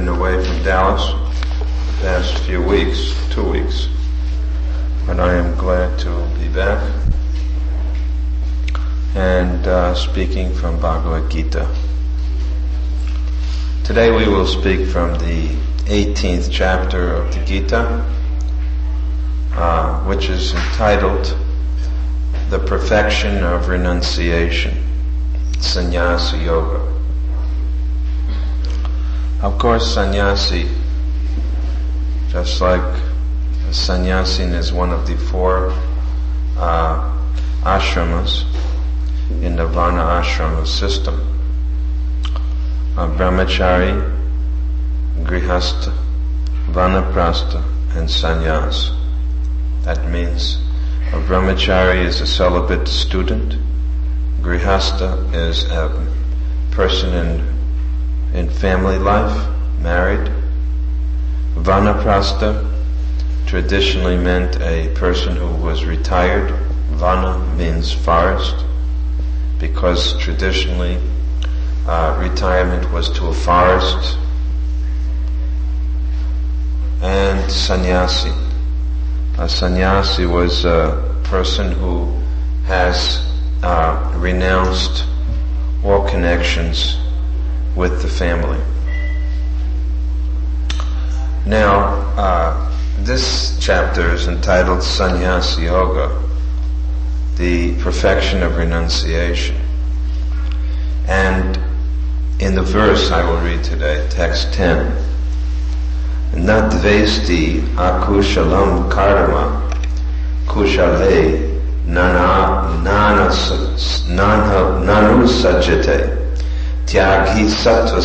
been away from Dallas the past few weeks, 2 weeks, but I am glad to be back and speaking from Bhagavad Gita. Today we will speak from the 18th chapter of the Gita, which is entitled The Perfection of Renunciation, Sannyasa Yoga. Of course, sannyasi, just like sannyasin is one of the 4 ashramas in the Varna ashrama system. Brahmachari, Grihastha, Vanaprastha, and Sannyas. That means a brahmachari is a celibate student, Grihastha is a person in family life, married. Vanaprastha traditionally meant a person who was retired. Vana means forest, because traditionally retirement was to a forest. And sannyasi. A sannyasi was a person who has renounced all connections with the family. Now, this chapter is entitled Sannyasa Yoga, the perfection of renunciation. And in the verse I will read today, text 10, Nadvesti akushalam karma kushale nanu sajate tyagi sattva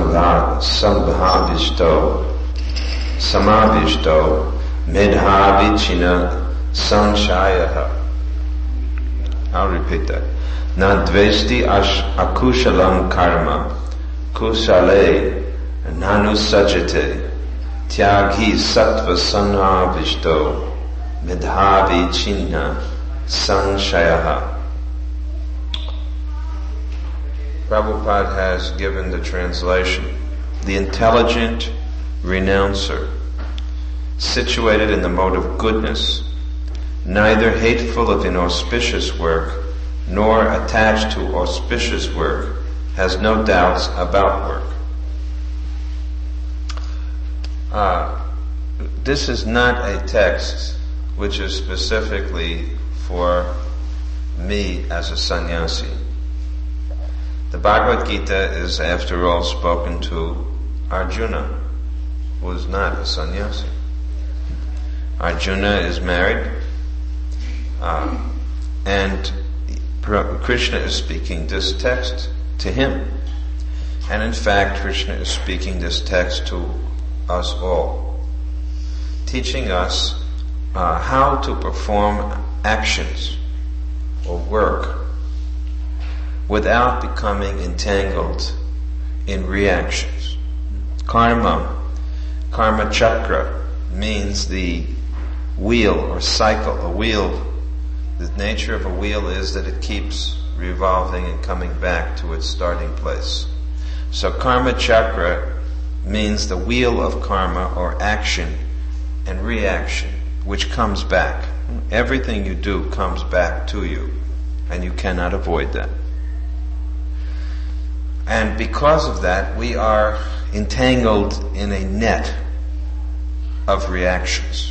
samabhishto medhavichina sanshaya. I'll repeat that. Nadvesti akushalam karma kushale nanu sajate tyagi sattva samabhishto medhavichina sanshaya. Prabhupada has given the translation. The intelligent renouncer, situated in the mode of goodness, neither hateful of inauspicious work, nor attached to auspicious work, has no doubts about work. This is not a text which is specifically for me as a sannyasi. The Bhagavad Gita is, after all, spoken to Arjuna, who is not a sannyasi. Arjuna is married, and Krishna is speaking this text to him. And in fact, Krishna is speaking this text to us all, teaching us how to perform actions or work without becoming entangled in reactions. Karma chakra, means the wheel or cycle. A wheel, the nature of a wheel is that it keeps revolving and coming back to its starting place. So karma chakra means the wheel of karma, or action and reaction, which comes back. Everything you do comes back to you, and you cannot avoid that. And because of that, we are entangled in a net of reactions.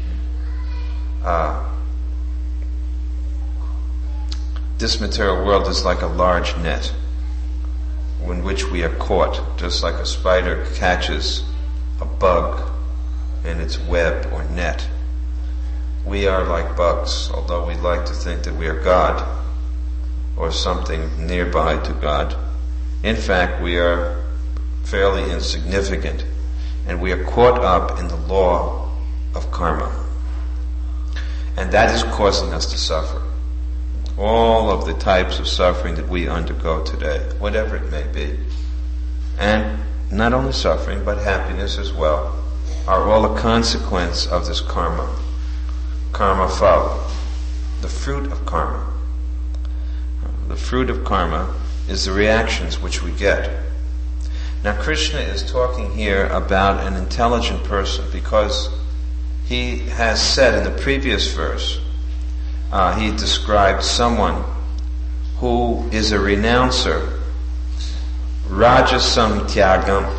This material world is like a large net in which we are caught, just like a spider catches a bug in its web or net. We are like bugs, although we like to think that we are God or something nearby to God. In fact, we are fairly insignificant, and we are caught up in the law of karma. And that is causing us to suffer. All of the types of suffering that we undergo today, whatever it may be, and not only suffering, but happiness as well, are all a consequence of this karma. Karma phala, the fruit of karma. The fruit of karma is the reactions which we get. Now Krishna is talking here about an intelligent person because he has said in the previous verse, he described someone who is a renouncer, Rajasam Tyagam,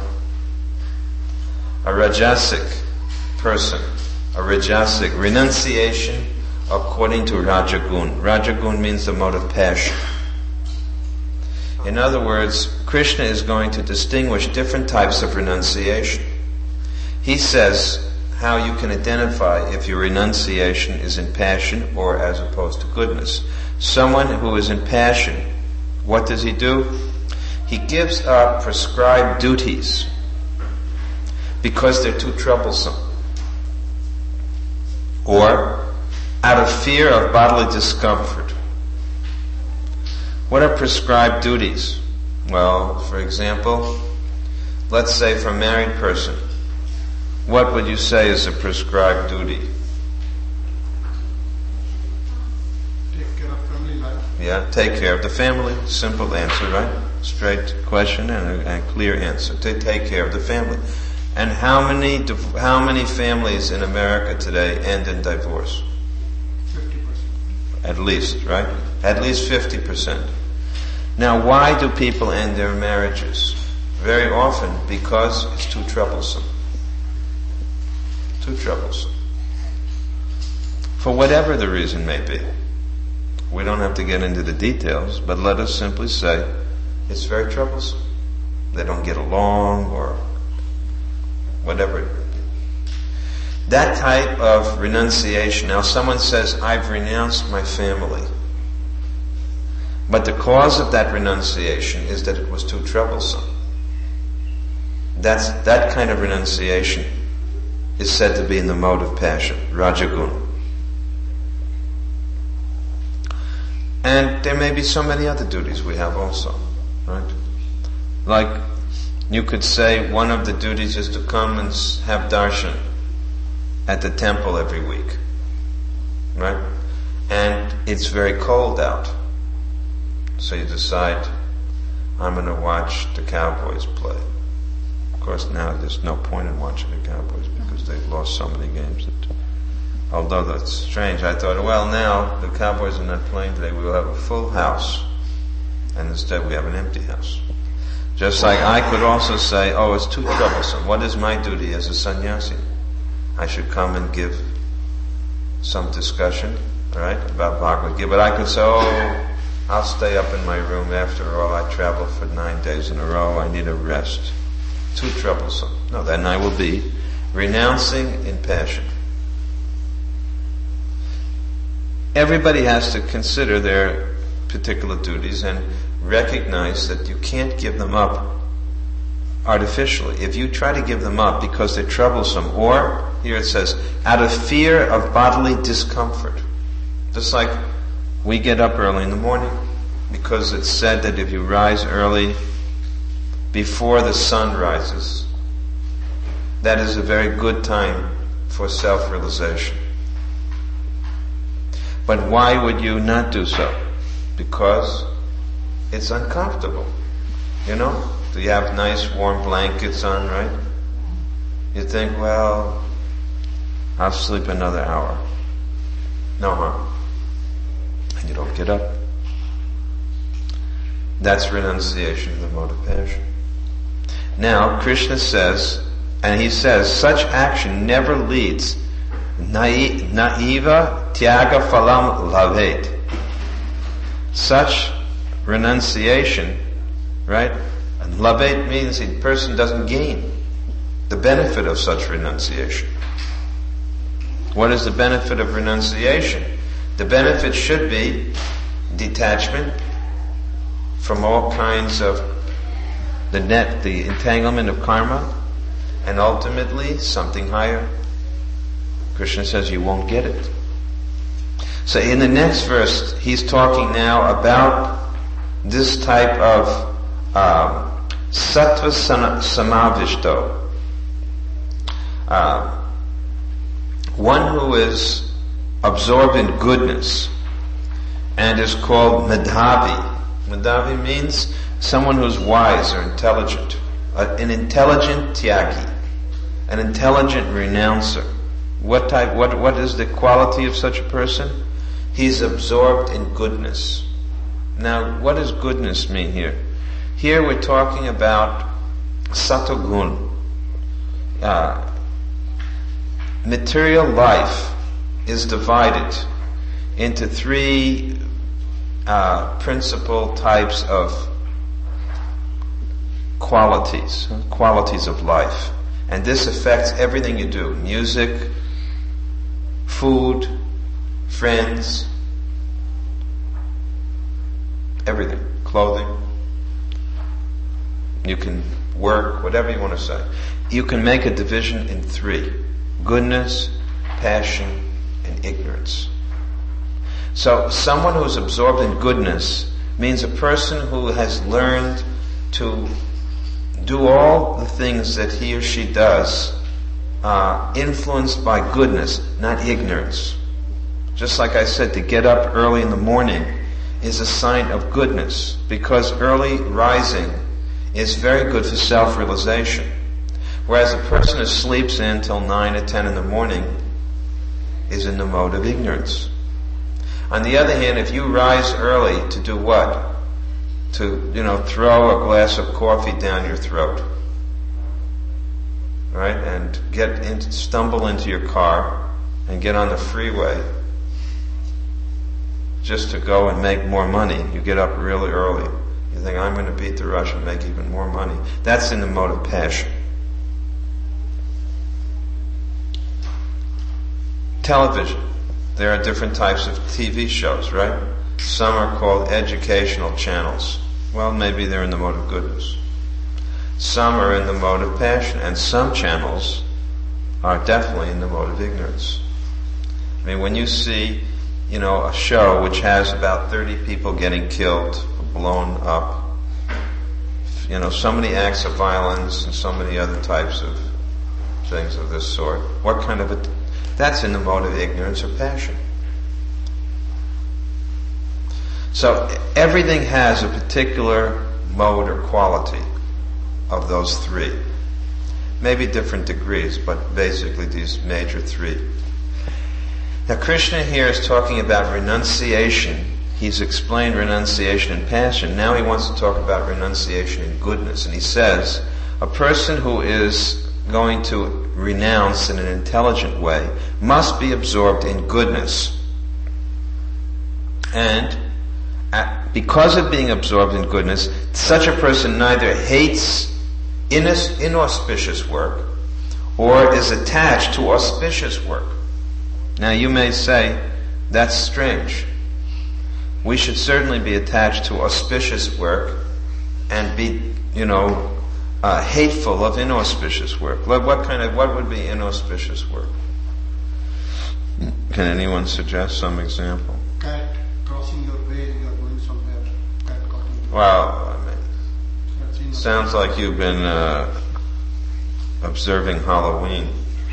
a rajasic person, a rajasic renunciation according to Rajagun. Rajagun means the mode of passion. In other words, Krishna is going to distinguish different types of renunciation. He says how you can identify if your renunciation is in passion or as opposed to goodness. Someone who is in passion, what does he do? He gives up prescribed duties because they're too troublesome, or out of fear of bodily discomfort. What are prescribed duties? Well, for example, let's say for a married person, what would you say is a prescribed duty? Take care of family life. Yeah, take care of the family. Simple answer, right? Straight question and a clear answer. To take care of the family. And how many families in America today end in divorce? 50%. At least, right? At least 50%. Now, why do people end their marriages? Very often because it's too troublesome. Too troublesome. For whatever the reason may be. We don't have to get into the details, but let us simply say it's very troublesome. They don't get along or whatever it may be. That type of renunciation. Now someone says, I've renounced my family. But the cause of that renunciation is that it was too troublesome. That kind of renunciation is said to be in the mode of passion, Rajagun. And there may be so many other duties we have also, right? Like, you could say one of the duties is to come and have darshan at the temple every week, right? And it's very cold out. So you decide, I'm going to watch the Cowboys play. Of course, now there's no point in watching the Cowboys because they've lost so many games. Although that's strange, I thought, well, now the Cowboys are not playing today. We will have a full house. And instead we have an empty house. Just like I could also say, oh, it's too troublesome. What is my duty as a sannyasi? I should come and give some discussion, right, about Bhagavad Gita. But I could say, oh, I'll stay up in my room. After all, I traveled for 9 days in a row. I need a rest. Too troublesome. No, then I will be renouncing in passion. Everybody has to consider their particular duties and recognize that you can't give them up artificially. If you try to give them up because they're troublesome, or, here it says, out of fear of bodily discomfort. Just like we get up early in the morning because it's said that if you rise early before the sun rises, that is a very good time for self-realization. But why would you not do so? Because it's uncomfortable. You know? Do you have nice warm blankets on, right? You think, well, I'll sleep another hour. No harm. And you don't get up. That's renunciation of the mode of passion. Now, Krishna says, and he says, such action never leads naiva tyaga phalam lavet. Such renunciation, right? And lavet means the person doesn't gain the benefit of such renunciation. What is the benefit of renunciation? The benefit should be detachment from all kinds of the entanglement of karma, and ultimately something higher. Krishna says you won't get it. So in the next verse, he's talking now about this type of sattva samavishto. One who is absorbed in goodness and is called Madhavi. Madhavi means someone who's wise or intelligent, an intelligent tyagi, an intelligent renouncer. What is the quality of such a person? He's absorbed in goodness. Now, what does goodness mean here? Here we're talking about satogun. Material life is divided into three principal types of qualities of life. And this affects everything you do. Music, food, friends, everything. Clothing. You can work, whatever you want to say. You can make a division in three. Goodness, passion, and ignorance. So someone who is absorbed in goodness means a person who has learned to do all the things that he or she does influenced by goodness, not ignorance. Just like I said, to get up early in the morning is a sign of goodness, because early rising is very good for self-realization. Whereas a person who sleeps in till 9 or 10 in the morning is in the mode of ignorance. On the other hand, if you rise early to do what? To, throw a glass of coffee down your throat. Right? And stumble into your car and get on the freeway just to go and make more money. You get up really early. You think, I'm going to beat the rush and make even more money. That's in the mode of passion. Television. There are different types of TV shows, right? Some are called educational channels. Well, maybe they're in the mode of goodness. Some are in the mode of passion, and some channels are definitely in the mode of ignorance. I mean, when you see, a show which has about 30 people getting killed, blown up, so many acts of violence and so many other types of things of this sort, what kind of that's in the mode of ignorance or passion. So everything has a particular mode or quality of those three. Maybe different degrees, but basically these major three. Now Krishna here is talking about renunciation. He's explained renunciation and passion. Now he wants to talk about renunciation and goodness. And he says, a person who is going to renounce in an intelligent way must be absorbed in goodness. And because of being absorbed in goodness, such a person neither hates inauspicious work or is attached to auspicious work. Now you may say, that's strange. We should certainly be attached to auspicious work and be, hateful of inauspicious work. What would be inauspicious work? Can anyone suggest some example? Cat crossing your way, you are going somewhere. Cat caught you. Well, sounds like you've been observing Halloween.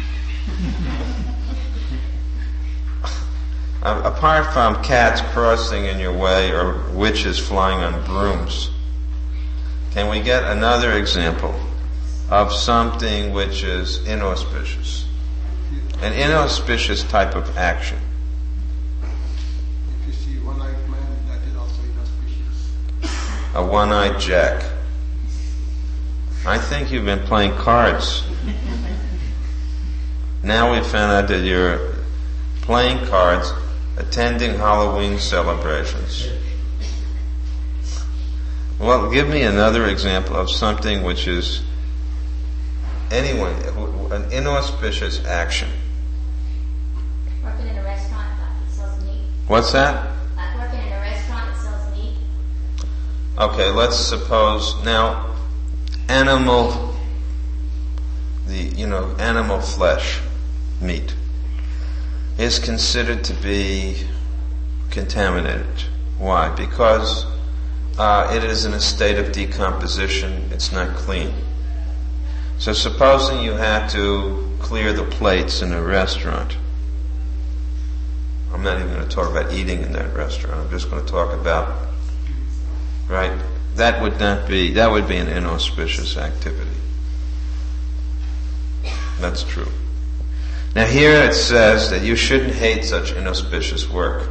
Apart from cats crossing in your way or witches flying on brooms, can we get another example of something which is inauspicious? An inauspicious type of action. If you see one-eyed man, that is also inauspicious. A one-eyed jack. I think you've been playing cards. Now we found out that you're playing cards, attending Halloween celebrations. Well, give me another example of something which is an inauspicious action. Working in a restaurant that sells meat. What's that? Like working in a restaurant that sells meat. Okay, let's suppose now animal flesh, meat, is considered to be contaminated. Why? Because it is in a state of decomposition. It's not clean. So supposing you had to clear the plates in a restaurant. I'm not even going to talk about eating in that restaurant. I'm just going to talk about, right, that would be an inauspicious activity. That's true. Now here it says that you shouldn't hate such inauspicious work.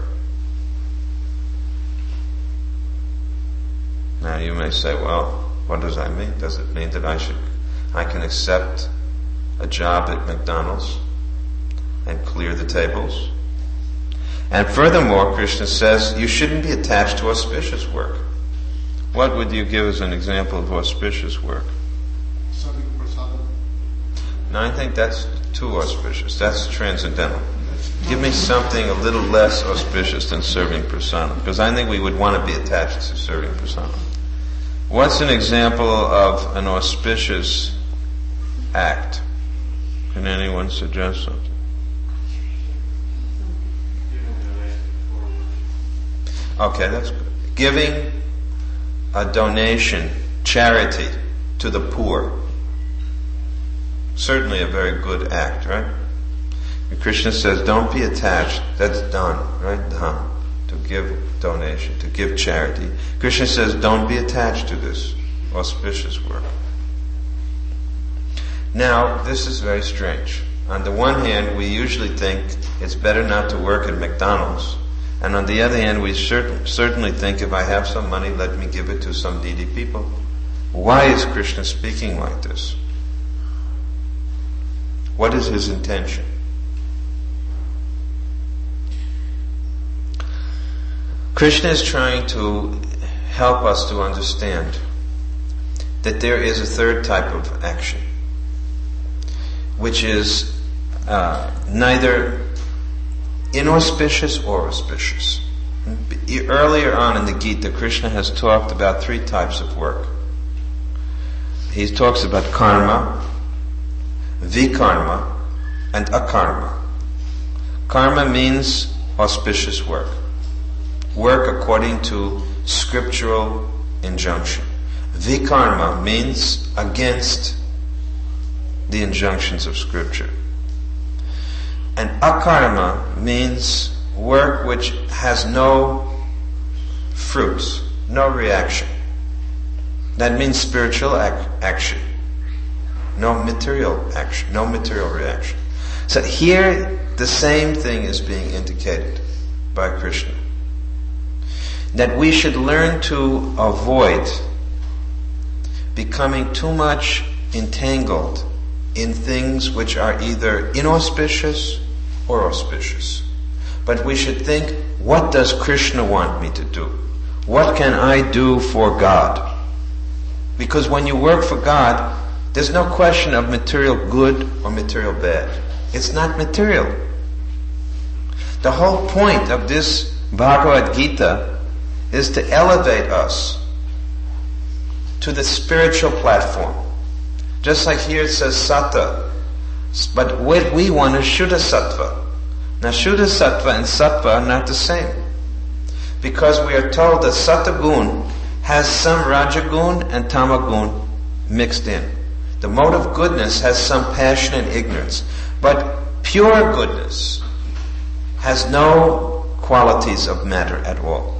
Now you may say, well, what does that mean? Does it mean that I can accept a job at McDonald's and clear the tables? And furthermore, Krishna says you shouldn't be attached to auspicious work. What would you give as an example of auspicious work? Serving prasadam. No, I think that's too auspicious. That's transcendental. Give me something a little less auspicious than serving prasadam, because I think we would want to be attached to serving prasadam. What's an example of an auspicious act? Can anyone suggest something? Okay, that's good. Giving a donation, charity, to the poor. Certainly a very good act, right? And Krishna says, don't be attached. That's done, right? Done. To give donation, to give charity. Krishna says, don't be attached to this auspicious work. Now, this is very strange. On the one hand, we usually think it's better not to work at McDonald's. And on the other hand, we certainly think if I have some money, let me give it to some needy people. Why is Krishna speaking like this? What is his intention? Krishna is trying to help us to understand that there is a third type of action, which is neither inauspicious or auspicious. Earlier on in the Gita, Krishna has talked about three types of work. He talks about karma, vikarma, and akarma. Karma means auspicious work. Work according to scriptural injunction. Vikarma means against the injunctions of scripture. And akarma means work which has no fruits, no reaction. That means spiritual action. No material action, no material reaction. So here the same thing is being indicated by Krishna. That we should learn to avoid becoming too much entangled in things which are either inauspicious or auspicious. But we should think, what does Krishna want me to do? What can I do for God? Because when you work for God, there's no question of material good or material bad. It's not material. The whole point of this Bhagavad Gita is to elevate us to the spiritual platform. Just like here it says Sattva, but what we want is Shuddha Sattva. Now Shuddha Sattva and Sattva are not the same, because we are told that Sattva Gun has some Rajagun and Tamagun mixed in. The mode of goodness has some passion and ignorance, but pure goodness has no qualities of matter at all.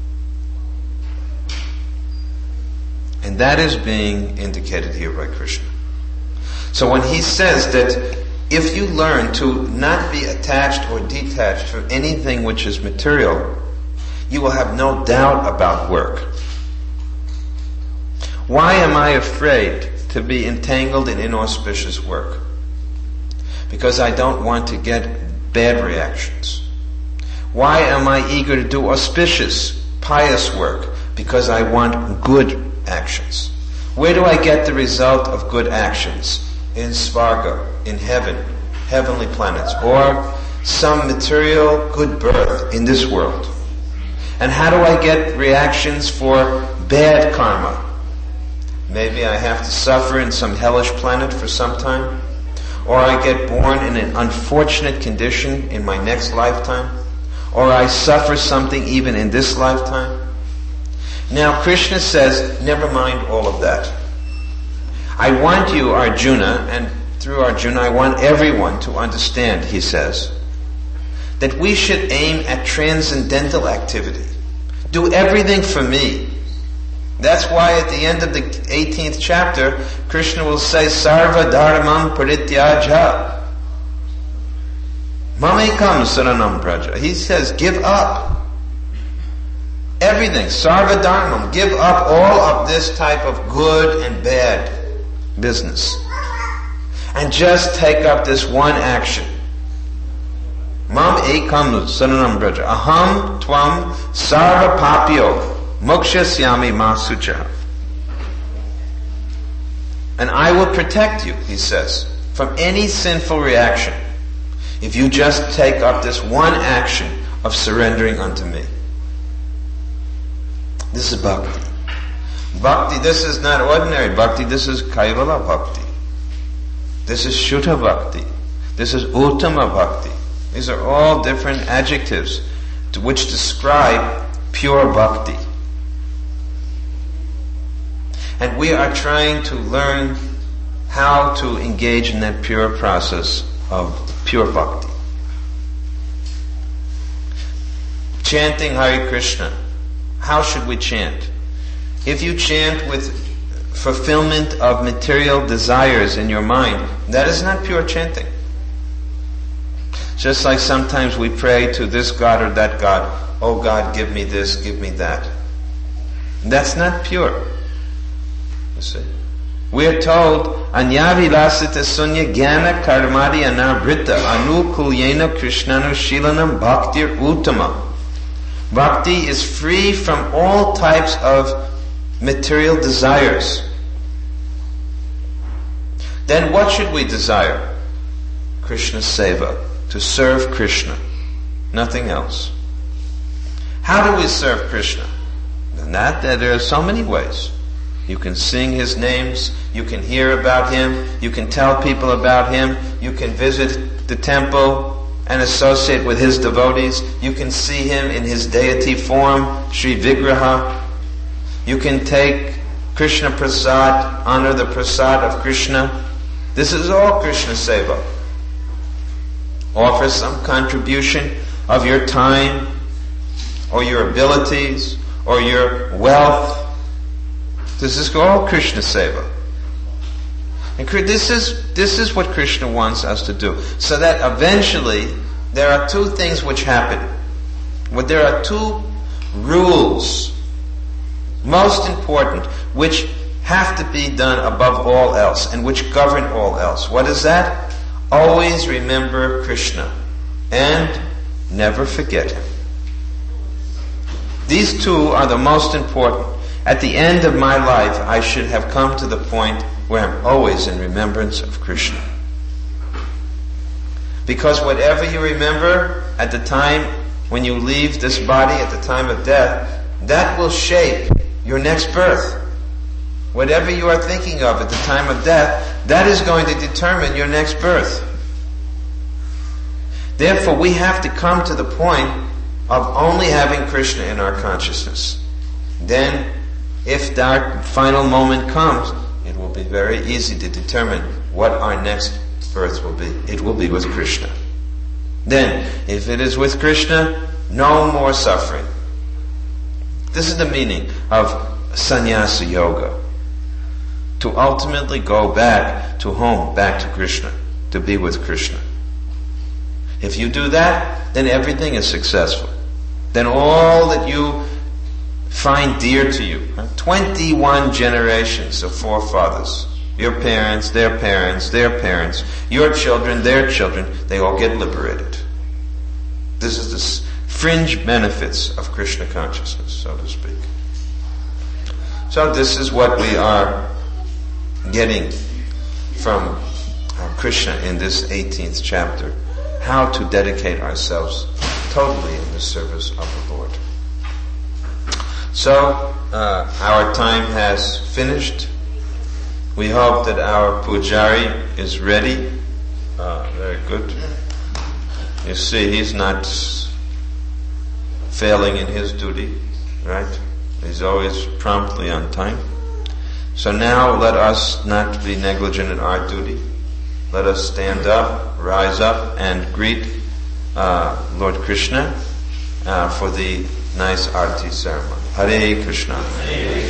And that is being indicated here by Krishna. So when he says that if you learn to not be attached or detached from anything which is material, you will have no doubt about work. Why am I afraid to be entangled in inauspicious work? Because I don't want to get bad reactions. Why am I eager to do auspicious, pious work? Because I want good actions. Where do I get the result of good actions? In Svarga, in heaven, heavenly planets, or some material good birth in this world. And how do I get reactions for bad karma? Maybe I have to suffer in some hellish planet for some time, or I get born in an unfortunate condition in my next lifetime, or I suffer something even in this lifetime. Now Krishna says, never mind all of that. I want you, Arjuna, and through Arjuna I want everyone to understand, he says, that we should aim at transcendental activity. Do everything for me. That's why at the end of the 18th chapter, Krishna will say, Sarva dharmam parityaja. Mamekam saranam praja. He says, give up everything. Sarva dharmam. Give up all of this type of good and bad business. And just take up this one action. Mam ekam saranam praja. Aham tvam sarva papyo. Mokshasyami masucha. And I will protect you, he says, from any sinful reaction if you just take up this one action of surrendering unto me. This is bhakti. Bhakti, this is not ordinary bhakti, this is Kaivala bhakti. This is Shuddha bhakti. This is Uttama bhakti. These are all different adjectives to which describe pure bhakti. And we are trying to learn how to engage in that pure process of pure bhakti. Chanting Hare Krishna. How should we chant? If you chant with fulfillment of material desires in your mind, that is not pure chanting. Just like sometimes we pray to this God or that God, oh God, give me this, give me that. That's not pure. You see? We are told, Anyavilasita sunya jnana karmadi anavrita anukulyena krishnanu shilanam bhaktir uttama. Bhakti is free from all types of material desires. Then what should we desire? Krishna seva, to serve Krishna, nothing else. How do we serve Krishna? There are so many ways. You can sing His names, you can hear about Him, you can tell people about Him, you can visit the temple and associate with His devotees, you can see Him in His deity form, Sri Vigraha. You can take Krishna Prasad, honor the Prasad of Krishna. This is all Krishna Seva. Offer some contribution of your time, or your abilities, or your wealth. This is all Krishna Seva. And this is what Krishna wants us to do. So that eventually, there are two things which happen. There are two rules, most important, which have to be done above all else, and which govern all else. What is that? Always remember Krishna, and never forget Him. These two are the most important. At the end of my life, I should have come to the point where I'm always in remembrance of Krishna. Because whatever you remember at the time when you leave this body, at the time of death, that will shape your next birth. Whatever you are thinking of at the time of death, that is going to determine your next birth. Therefore, we have to come to the point of only having Krishna in our consciousness. Then, if that final moment comes, it will be very easy to determine what our next birth will be. It will be with Krishna. Then, if it is with Krishna, no more suffering. This is the meaning of sannyasa yoga. To ultimately go back to home, back to Krishna, to be with Krishna. If you do that, then everything is successful. Then all that you find dear to you, 21 generations of forefathers, your parents, their parents, their parents, your children, their children, they all get liberated. This is the fringe benefits of Krishna consciousness, so to speak. So this is what we are getting from Krishna in this 18th chapter. How to dedicate ourselves totally in the service of the Lord. So, our time has finished. We hope that our pujari is ready. Very good. You see, he's not failing in his duty, right? He's always promptly on time. So now let us not be negligent in our duty. Let us stand up, rise up, and greet Lord Krishna for the nice arati ceremony. Hare Krishna. Hare